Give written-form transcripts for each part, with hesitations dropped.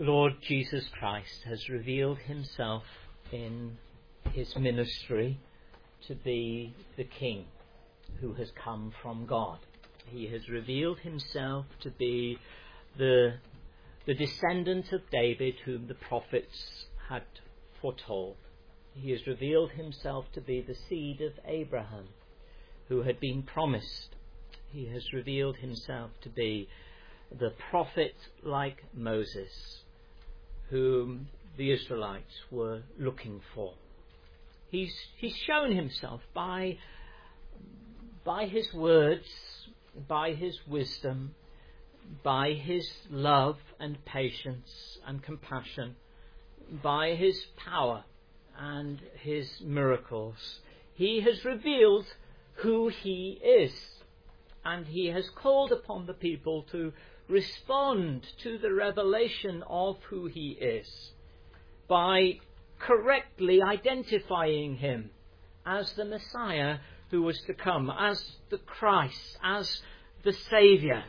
Lord Jesus Christ has revealed himself in his ministry to be the King who has come from God. He has revealed himself to be the descendant of David whom the prophets had foretold. He has revealed himself to be the seed of Abraham who had been promised. He has revealed himself to be the prophet like Moses, whom the Israelites were looking for. He's shown himself by his words, by his wisdom, by his love and patience and compassion, by his power and his miracles. He has revealed who he is, and he has called upon the people to respond to the revelation of who he is by correctly identifying him as the Messiah who was to come, as the Christ, as the Saviour.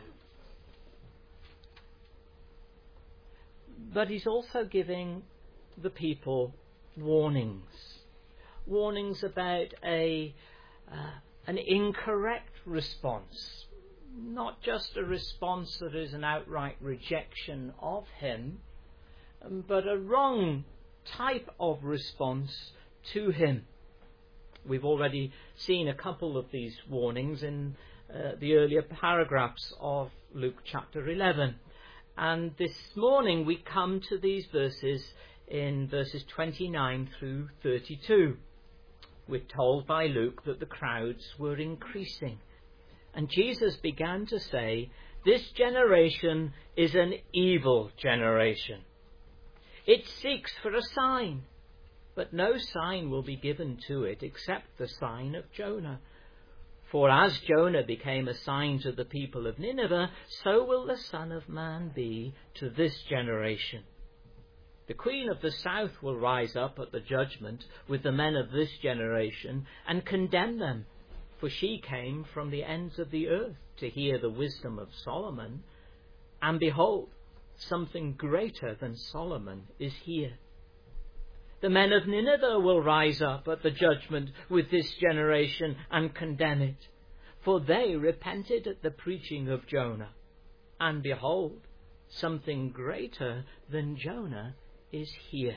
But he's also giving the people warnings about an incorrect response. Not just a response that is an outright rejection of him, but a wrong type of response to him. We've already seen a couple of these warnings in the earlier paragraphs of Luke chapter 11. And this morning we come to these verses in verses 29 through 32. We're told by Luke that the crowds were increasing. And Jesus began to say, "This generation is an evil generation. It seeks for a sign, but no sign will be given to it except the sign of Jonah. For as Jonah became a sign to the people of Nineveh, so will the Son of Man be to this generation. The Queen of the South will rise up at the judgment with the men of this generation and condemn them. For she came from the ends of the earth to hear the wisdom of Solomon. And behold, something greater than Solomon is here. The men of Nineveh will rise up at the judgment with this generation and condemn it. For they repented at the preaching of Jonah. And behold, something greater than Jonah is here."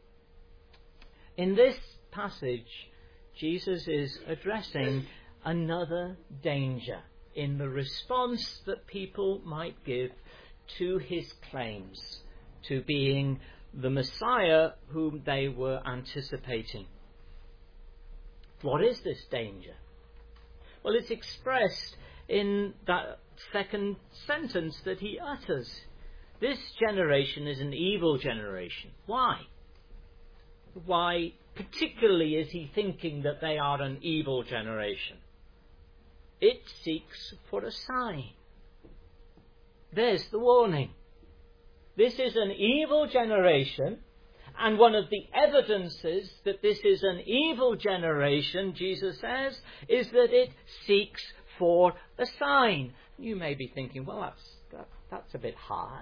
In this passage, Jesus is addressing another danger in the response that people might give to his claims to being the Messiah whom they were anticipating. What is this danger? Well, it's expressed in that second sentence that he utters. This generation is an evil generation. Why? Why particularly is he thinking that they are an evil generation? It seeks for a sign. There's the warning. This is an evil generation, and one of the evidences that this is an evil generation, Jesus says, is that it seeks for a sign. You may be thinking, well, that's a bit hard.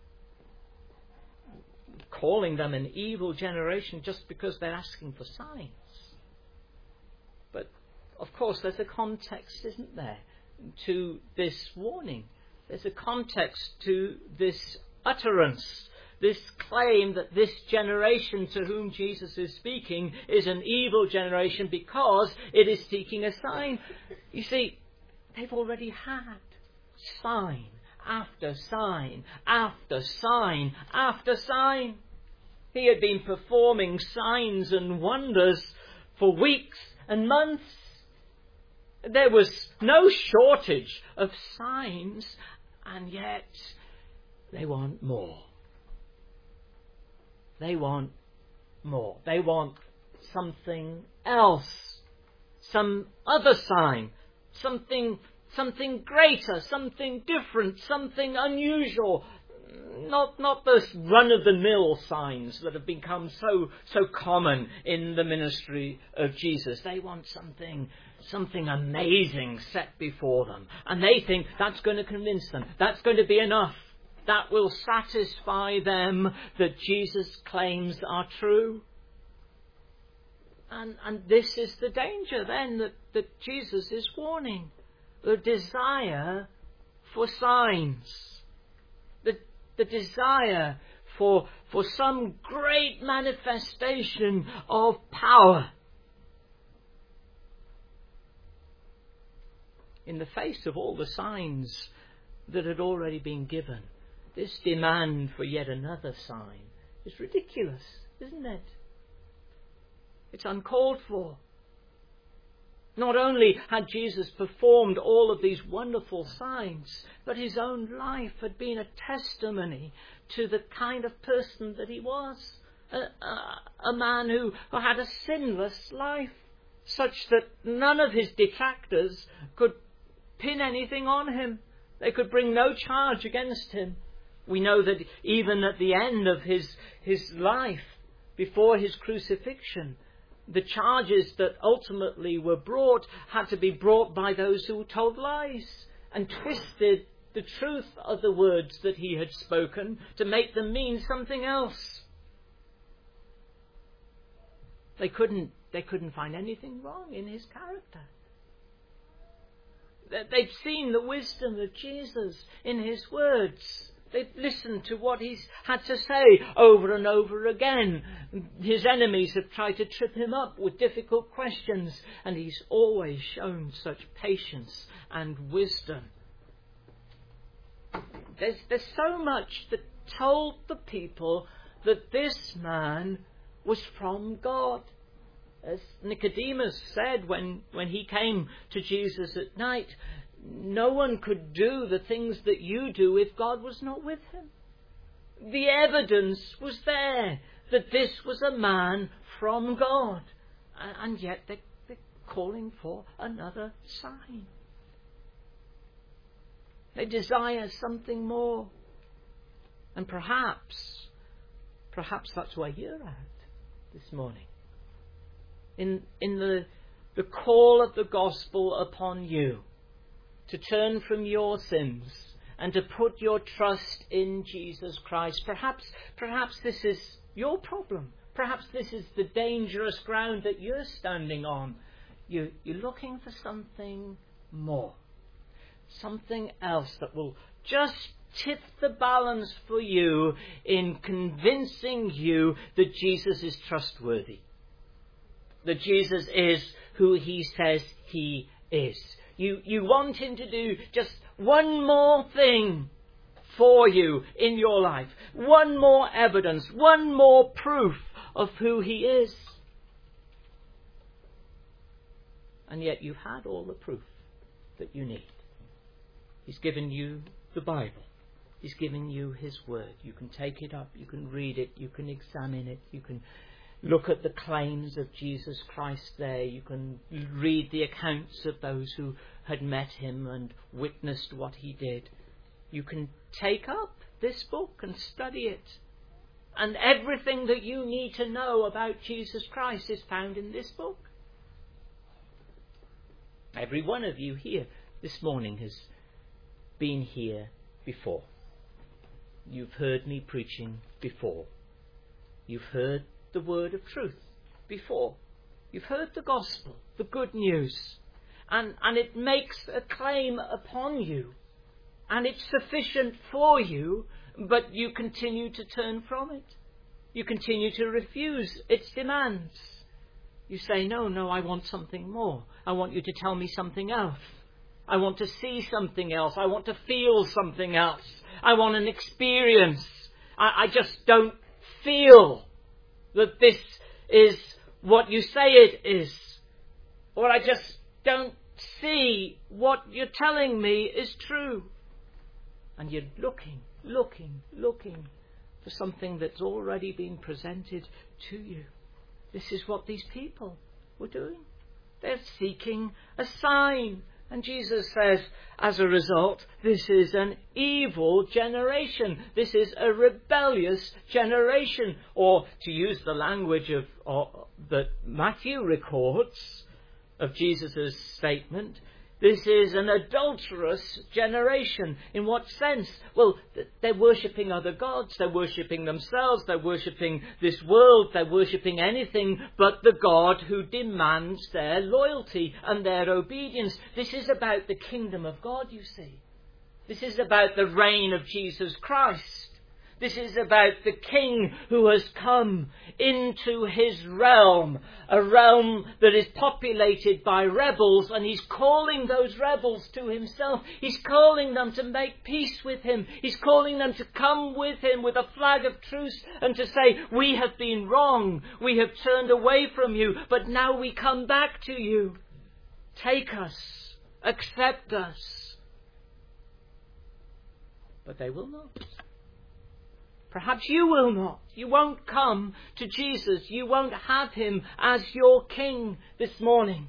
Calling them an evil generation just because they're asking for signs. But, of course, there's a context, isn't there, to this warning. There's a context to this utterance, this claim that this generation to whom Jesus is speaking is an evil generation because it is seeking a sign. You see, they've already had sign after sign after sign after sign. He had been performing signs and wonders for weeks and months. There was no shortage of signs, and yet they want more. They want more. They want something else. Some other sign. Something greater, something different, something unusual. Not those run-of-the-mill signs that have become so common in the ministry of Jesus. They want something amazing set before them. And they think that's going to convince them. That's going to be enough. that will satisfy them that Jesus' claims are true. And this is the danger then that Jesus is warning. The desire for signs. The desire for some great manifestation of power. In the face of all the signs that had already been given, this demand for yet another sign is ridiculous, isn't it? It's uncalled for. Not only had Jesus performed all of these wonderful signs, but his own life had been a testimony to the kind of person that he was. A man who had a sinless life, such that none of his detractors could pin anything on him. They could bring no charge against him. We know that even at the end of his life, before his crucifixion, the charges that ultimately were brought had to be brought by those who told lies and twisted the truth of the words that he had spoken to make them mean something else. They couldn't find anything wrong in his character. They'd seen the wisdom of Jesus in his words. They'd listened to what he's had to say over and over again. His enemies have tried to trip him up with difficult questions, and he's always shown such patience and wisdom. There's so much that told the people that this man was from God. As Nicodemus said when he came to Jesus at night, no one could do the things that you do if God was not with him. The evidence was there that this was a man from God. And yet they're calling for another sign. They desire something more. And perhaps that's where you're at this morning. In the call of the gospel upon you to turn from your sins and to put your trust in Jesus Christ. Perhaps this is your problem. Perhaps this is the dangerous ground that you're standing on. You're looking for something more. Something else that will just tip the balance for you in convincing you that Jesus is trustworthy. That Jesus is who he says he is. You want him to do just one more thing for you in your life. One more evidence, one more proof of who he is. And yet you've had all the proof that you need. He's given you the Bible. He's given you his word. You can take it up, you can read it, you can examine it, you can look at the claims of Jesus Christ there. You can read the accounts of those who had met him and witnessed what he did. You can take up this book and study it. And everything that you need to know about Jesus Christ is found in this book. Every one of you here this morning has been here before. You've heard me preaching before. You've heard the word of truth before. You've heard the gospel, the good news, and it makes a claim upon you, and it's sufficient for you, but you continue to turn from it. You continue to refuse its demands. You say, no, I want something more. I want you to tell me something else. I want to see something else. I want to feel something else. I want an experience. I just don't feel that this is what you say it is. Or I just don't see what you're telling me is true. And you're looking for something that's already been presented to you. This is what these people were doing. They're seeking a sign. And Jesus says, as a result, this is an evil generation. This is a rebellious generation. Or, to use the language that Matthew records of Jesus' statement, This is an adulterous generation. In what sense? Well, they're worshipping other gods. They're worshipping themselves. They're worshipping this world. They're worshipping anything but the God who demands their loyalty and their obedience. This is about the kingdom of God, you see. This is about the reign of Jesus Christ. This is about the King who has come into his realm, a realm that is populated by rebels, and he's calling those rebels to himself. He's calling them to make peace with him. He's calling them to come with him with a flag of truce and to say, we have been wrong. We have turned away from you, but now we come back to you. Take us. Accept us. But they will not. Perhaps you will not. You won't come to Jesus. You won't have him as your King this morning.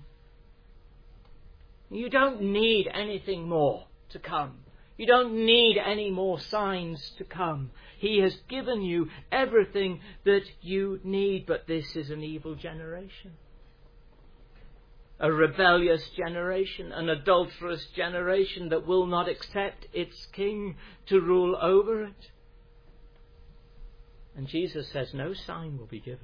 You don't need anything more to come. You don't need any more signs to come. He has given you everything that you need, but this is an evil generation. A rebellious generation, an adulterous generation that will not accept its King to rule over it. And Jesus says no sign will be given.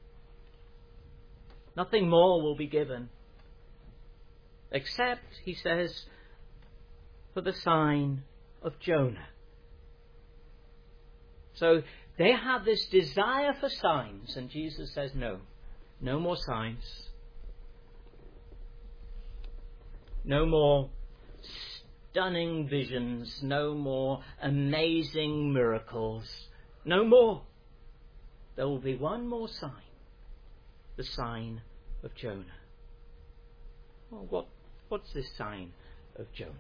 Nothing more will be given. Except, he says, for the sign of Jonah. So they have this desire for signs, and Jesus says no. No more signs. No more stunning visions. No more amazing miracles. No more. There will be one more sign. The sign of Jonah. Well, what's this sign of Jonah?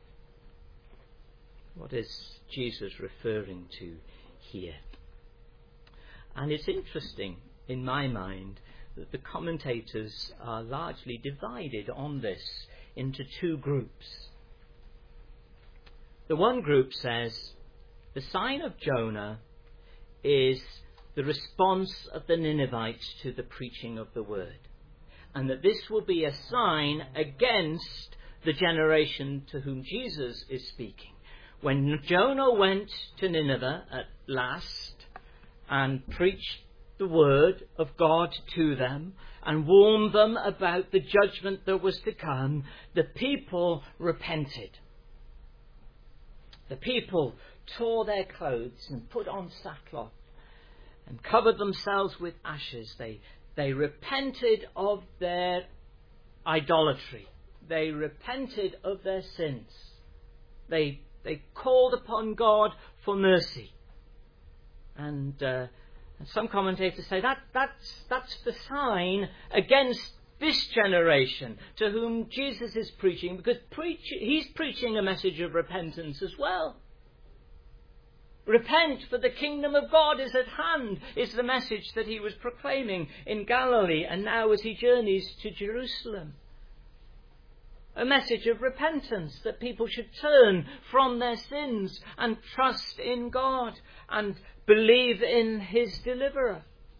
What is Jesus referring to here? And it's interesting, in my mind, that the commentators are largely divided on this into two groups. The one group says the sign of Jonah is the response of the Ninevites to the preaching of the word, and that this will be a sign against the generation to whom Jesus is speaking. When Jonah went to Nineveh at last and preached the word of God to them and warned them about the judgment that was to come, the people repented. The people tore their clothes and put on sackcloth and covered themselves with ashes. They repented of their idolatry. They repented of their sins. They called upon God for mercy. And some commentators say that's the sign against this generation to whom Jesus is preaching, because he's preaching a message of repentance as well. Repent, for the kingdom of God is at hand, is the message that he was proclaiming in Galilee and now as he journeys to Jerusalem. A message of repentance, that people should turn from their sins and trust in God and believe in his deliverer.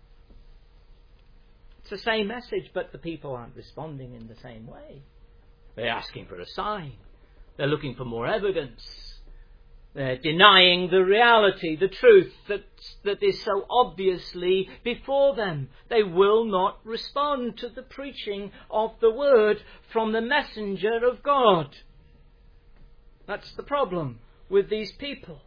It's the same message, but the people aren't responding in the same way. They're asking for a sign. They're looking for more evidence. They're denying the reality, the truth that is so obviously before them. They will not respond to the preaching of the word from the messenger of God. That's the problem with these people.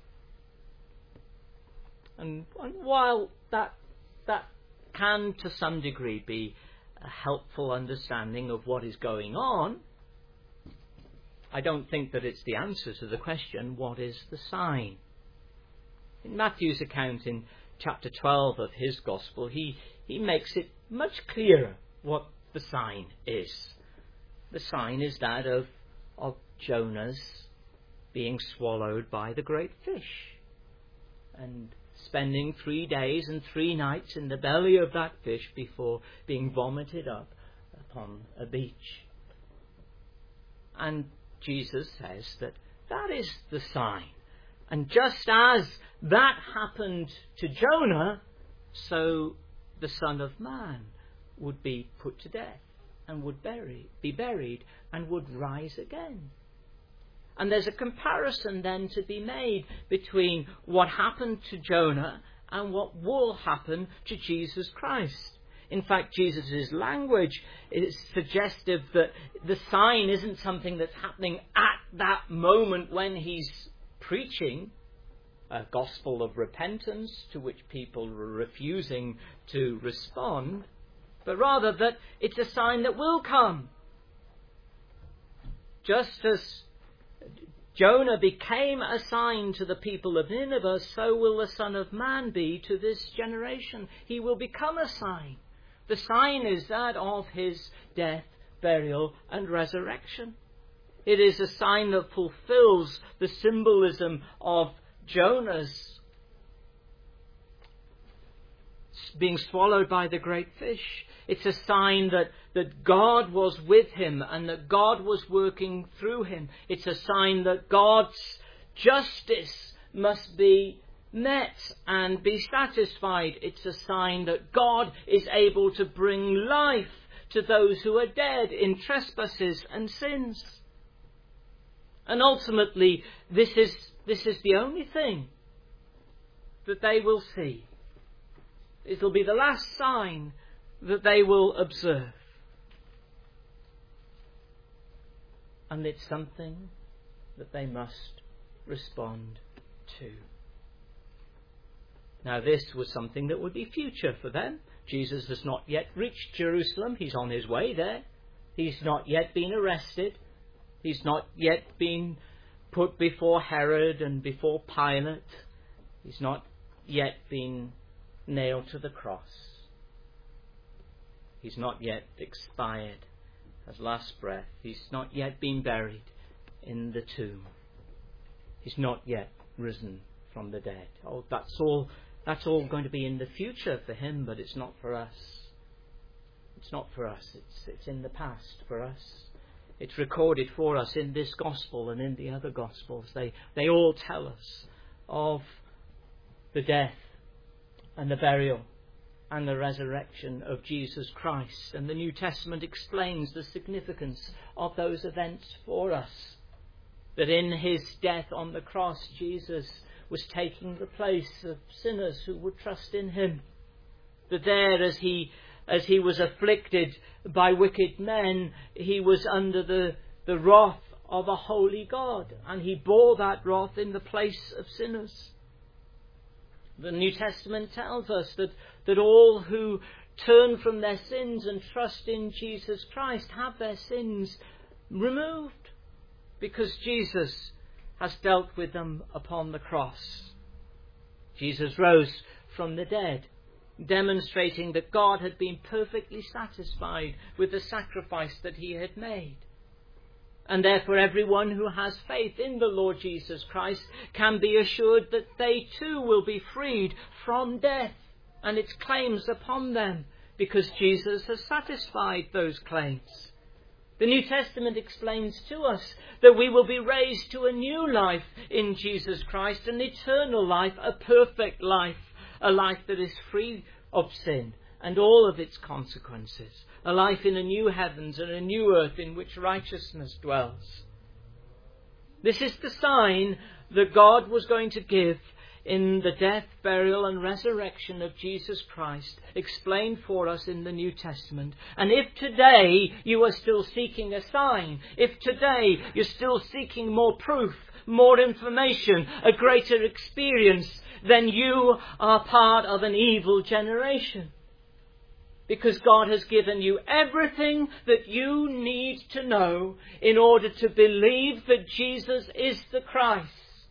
And while that can to some degree be a helpful understanding of what is going on, I don't think that it's the answer to the question, what is the sign? In Matthew's account in chapter 12 of his gospel, he makes it much clearer what the sign is. The sign is that of Jonah's being swallowed by the great fish and spending 3 days and 3 nights in the belly of that fish before being vomited up upon a beach. And Jesus says that is the sign. And just as that happened to Jonah, so the Son of Man would be put to death. and would be buried and would rise again. And there's a comparison then to be made between what happened to Jonah and what will happen to Jesus Christ. In fact, Jesus' language is suggestive that the sign isn't something that's happening at that moment when he's preaching a gospel of repentance to which people were refusing to respond, but rather that it's a sign that will come. Just as Jonah became a sign to the people of Nineveh, so will the Son of Man be to this generation. He will become a sign. The sign is that of his death, burial, and resurrection. It is a sign that fulfills the symbolism of Jonah's being swallowed by the great fish. It's a sign that God was with him and that God was working through him. It's a sign that God's justice must be met and be satisfied. It's a sign that God is able to bring life to those who are dead in trespasses and sins. And ultimately, this is the only thing that they will see. It'll be the last sign that they will observe. And it's something that they must respond to. Now, this was something that would be future for them. Jesus has not yet reached Jerusalem. He's on his way there. He's not yet been arrested. He's not yet been put before Herod and before Pilate. He's not yet been nailed to the cross. He's not yet expired his last breath. He's not yet been buried in the tomb. He's not yet risen from the dead. Oh, that's all going to be in the future for him, but it's not for us. It's not for us. It's in the past for us. It's recorded for us in this gospel and in the other gospels. They all tell us of the death and the burial and the resurrection of Jesus Christ. And the New Testament explains the significance of those events for us. That in his death on the cross, Jesus was taking the place of sinners who would trust in him. That there, as he was afflicted by wicked men, he was under the wrath of a holy God, and he bore that wrath in the place of sinners. The New Testament tells us that all who turn from their sins and trust in Jesus Christ have their sins removed, because Jesus has dealt with them upon the cross. Jesus rose from the dead, demonstrating that God had been perfectly satisfied with the sacrifice that he had made. And therefore everyone who has faith in the Lord Jesus Christ can be assured that they too will be freed from death and its claims upon them, because Jesus has satisfied those claims. The New Testament explains to us that we will be raised to a new life in Jesus Christ, an eternal life, a perfect life, a life that is free of sin and all of its consequences, a life in a new heavens and a new earth in which righteousness dwells. This is the sign that God was going to give in the death, burial and resurrection of Jesus Christ, explained for us in the New Testament. And if today you are still seeking a sign, if today you're still seeking more proof, more information, a greater experience, then you are part of an evil generation. Because God has given you everything that you need to know in order to believe that Jesus is the Christ.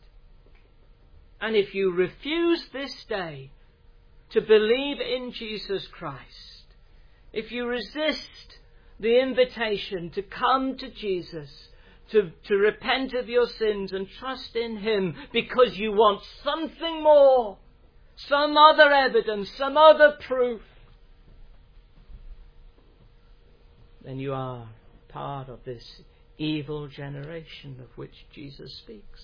And if you refuse this day to believe in Jesus Christ, if you resist the invitation to come to Jesus, to repent of your sins and trust in him because you want something more, some other evidence, some other proof, then you are part of this evil generation of which Jesus speaks.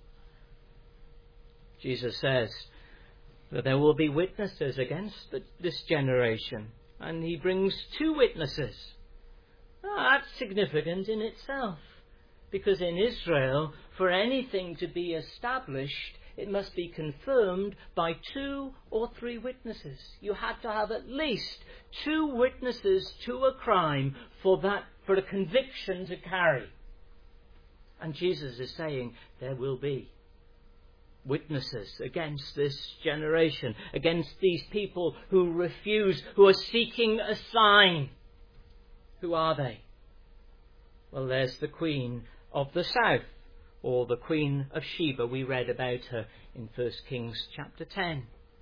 Jesus says that there will be witnesses against this generation, and he brings two witnesses. That's significant in itself, because in Israel, for anything to be established, it must be confirmed by 2 or 3 witnesses. You had to have at least 2 witnesses to a crime for a conviction to carry. And Jesus is saying there will be witnesses against this generation, against these people who refuse, who are seeking a sign. Who are they? Well, there's the Queen of the South, or the Queen of Sheba. We read about her in 1 Kings chapter 10.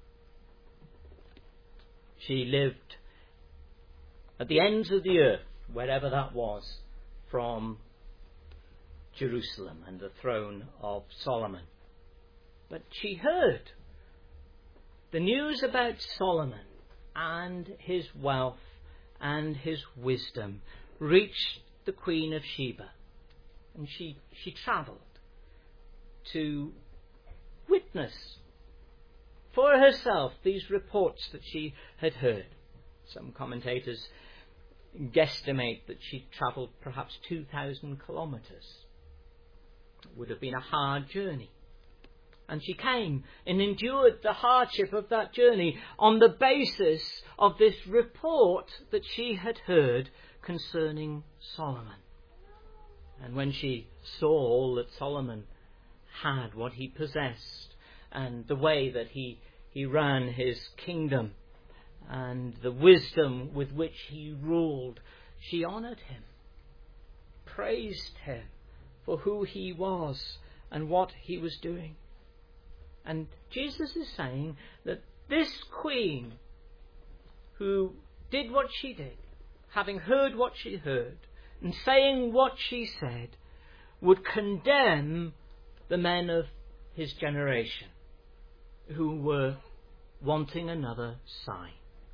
She lived at the ends of the earth, wherever that was, from Jerusalem and the throne of Solomon. But she heard the news about Solomon and his wealth and his wisdom reached the Queen of Sheba. And she travelled to witness for herself these reports that she had heard. Some commentators guesstimate that she travelled perhaps 2,000 kilometres. It would have been a hard journey. And she came and endured the hardship of that journey on the basis of this report that she had heard concerning Solomon. And when she saw all that Solomon had, what he possessed, and the way that he ran his kingdom, and the wisdom with which he ruled, she honoured him, praised him for who he was and what he was doing. And Jesus is saying that this queen, who did what she did, having heard what she heard, and saying what she said, would condemn the men of his generation who were wanting another sign.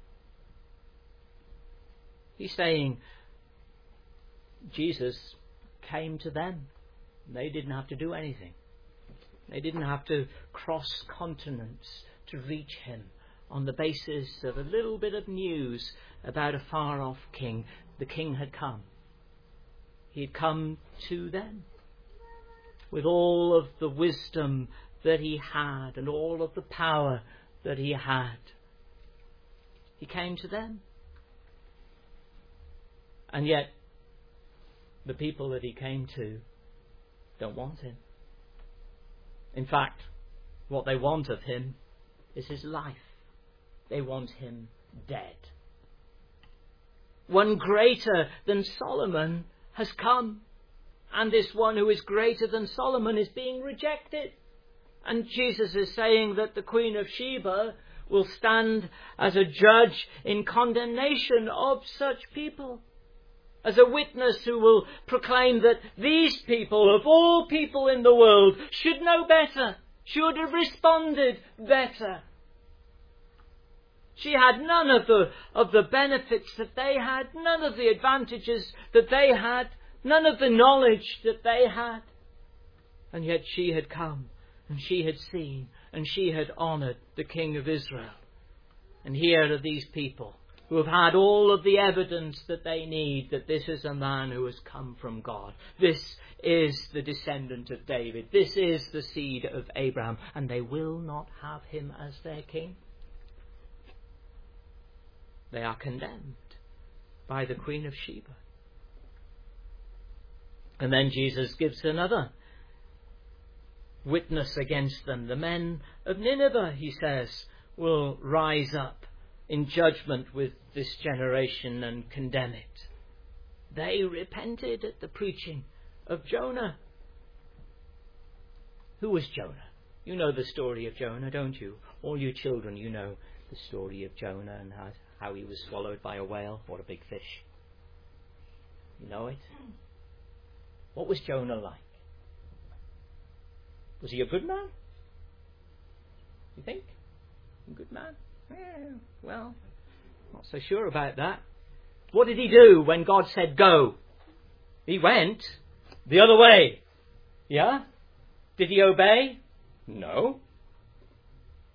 He's saying Jesus came to them. They didn't have to do anything. They didn't have to cross continents to reach him on the basis of a little bit of news about a far-off king. The king had come. He'd come to them with all of the wisdom that he had and all of the power that he had. He came to them. And yet, the people that he came to don't want him. In fact, what they want of him is his life. They want him dead. One greater than Solomon has come, and this one who is greater than Solomon is being rejected. And Jesus is saying that the Queen of Sheba will stand as a judge in condemnation of such people, as a witness who will proclaim that these people, of all people in the world, should know better, should have responded better. She had none of the benefits that they had, none of the advantages that they had, none of the knowledge that they had. And yet she had come, and she had seen, and she had honoured the King of Israel. And here are these people who have had all of the evidence that they need that this is a man who has come from God. This is the descendant of David. This is the seed of Abraham. And they will not have him as their king. They are condemned by the Queen of Sheba. And then Jesus gives another witness against them. The men of Nineveh, he says, will rise up in judgment with this generation and condemn it. They repented at the preaching of Jonah. Who was Jonah? You know the story of Jonah, don't you? All you children, you know the story of Jonah and how he was swallowed by a whale. What a big fish. You know it? What was Jonah like? Was he a good man? You think? A good man? Well, not so sure about that. What did he do when God said go? He went the other way. Yeah? Did he obey? No.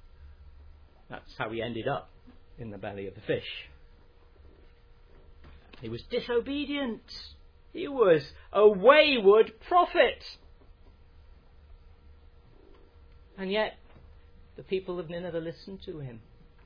That's how he ended up in the belly of the fish. He was disobedient. He was a wayward prophet. And yet, the people of Nineveh listened to him.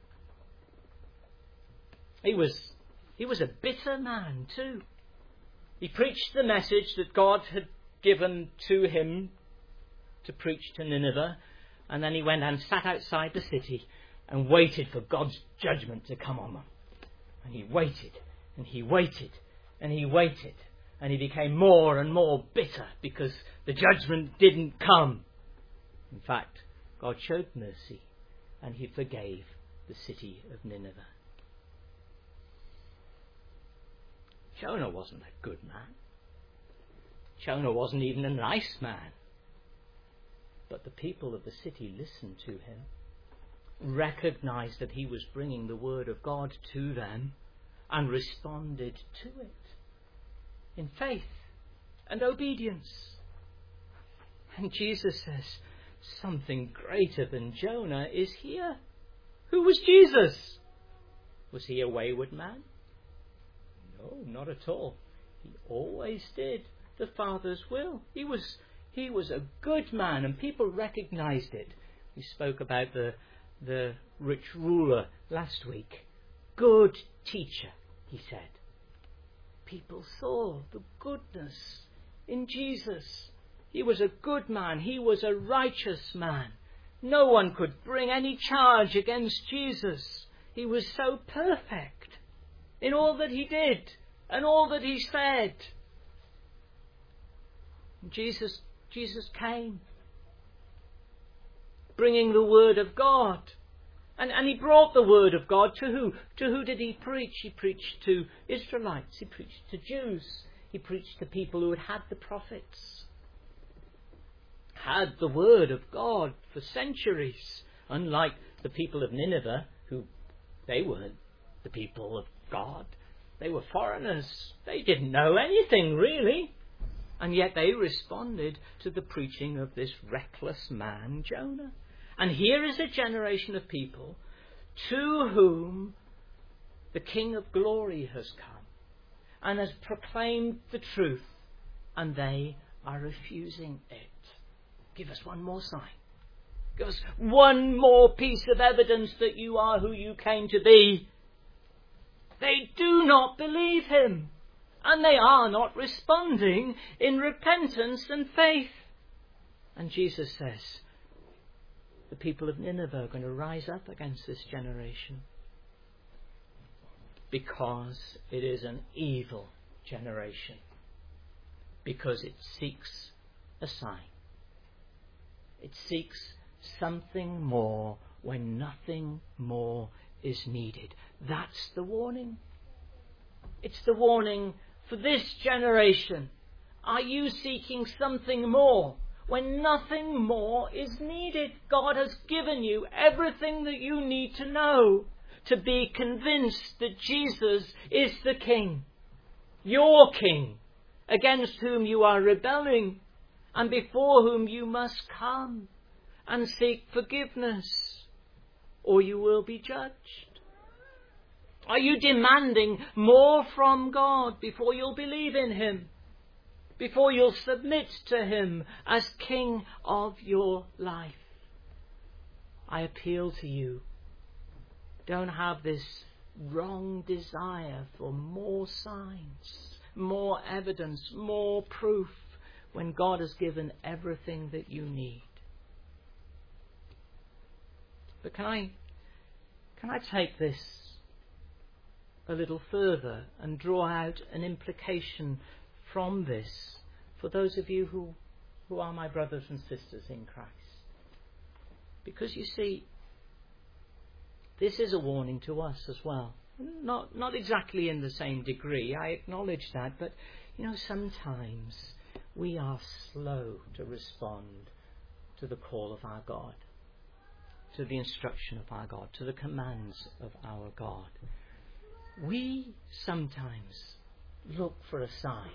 He was a bitter man too. He preached the message that God had given to him to preach to Nineveh, and then he went and sat outside the city and waited for God's judgment to come on them. And he waited, and he waited, and he waited, and he became more and more bitter because the judgment didn't come. In fact, God showed mercy, and he forgave the city of Nineveh. Jonah wasn't a good man. Jonah wasn't even a nice man. But the people of the city listened to him, recognized that he was bringing the word of God to them, and responded to it in faith and obedience. And Jesus says, something greater than Jonah is here. Who was Jesus? Was he a wayward man? No, not at all. He always did the Father's will. He was a good man, and people recognized it. We spoke about the rich ruler last week. Good teacher, he said. People saw the goodness in Jesus. He was a good man. He was a righteous man. No one could bring any charge against Jesus. He was so perfect in all that he did and all that he said. Jesus came, bringing the word of God. And he brought the word of God to who? To who did he preach? He preached to Israelites. He preached to Jews. He preached to people who had had the prophets, had the word of God for centuries. Unlike the people of Nineveh, who they weren't the people of God. They were foreigners. They didn't know anything, really. And yet they responded to the preaching of this reckless man, Jonah. And here is a generation of people to whom the King of Glory has come and has proclaimed the truth, and they are refusing it. Give us one more sign. Give us one more piece of evidence that you are who you came to be. They do not believe him, and they are not responding in repentance and faith. And Jesus says, the people of Nineveh are going to rise up against this generation because it is an evil generation, because it seeks a sign. It seeks something more when nothing more is needed. That's the warning. It's the warning for this generation. Are you seeking something more when nothing more is needed? God has given you everything that you need to know to be convinced that Jesus is the King, your King, against whom you are rebelling and before whom you must come and seek forgiveness, or you will be judged. Are you demanding more from God before you'll believe in him? Before you'll submit to him as King of your life? I appeal to you. Don't have this wrong desire for more signs, more evidence, more proof, when God has given everything that you need. But can I take this a little further and draw out an implication from this for those of you who are my brothers and sisters in Christ? Because you see, this is a warning to us as well. Not exactly in the same degree, I acknowledge that, but sometimes we are slow to respond to the call of our God, to the instruction of our God, to the commands of our God. We sometimes look for a sign.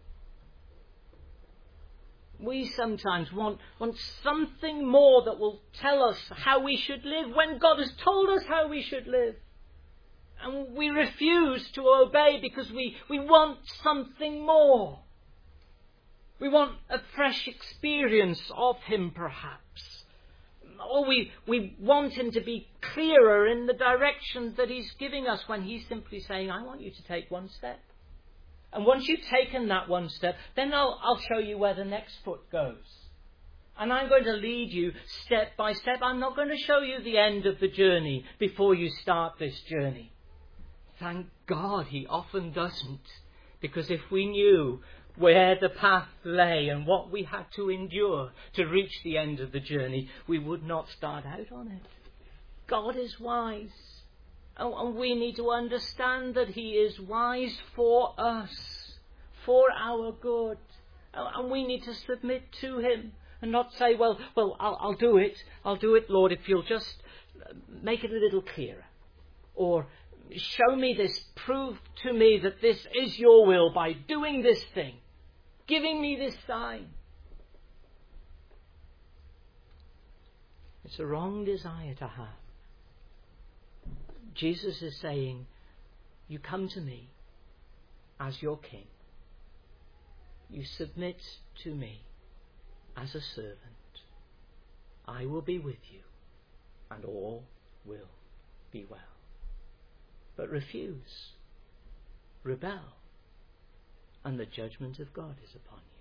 We sometimes want something more that will tell us how we should live when God has told us how we should live. And we refuse to obey because we want something more. We want a fresh experience of him, perhaps. Or we want him to be clearer in the direction that he's giving us when he's simply saying, I want you to take one step. And once you've taken that one step, then I'll show you where the next foot goes. And I'm going to lead you step by step. I'm not going to show you the end of the journey before you start this journey. Thank God he often doesn't. Because if we knew where the path lay and what we had to endure to reach the end of the journey, we would not start out on it. God is wise. And we need to understand that he is wise for us, for our good. And we need to submit to him and not say, well, I'll do it. I'll do it, Lord, if you'll just make it a little clearer. Or show me this, prove to me that this is your will by doing this thing, giving me this sign. It's a wrong desire to have. Jesus is saying, you come to me as your king. You submit to me as a servant. I will be with you, and all will be well. But refuse, rebel, and the judgment of God is upon you.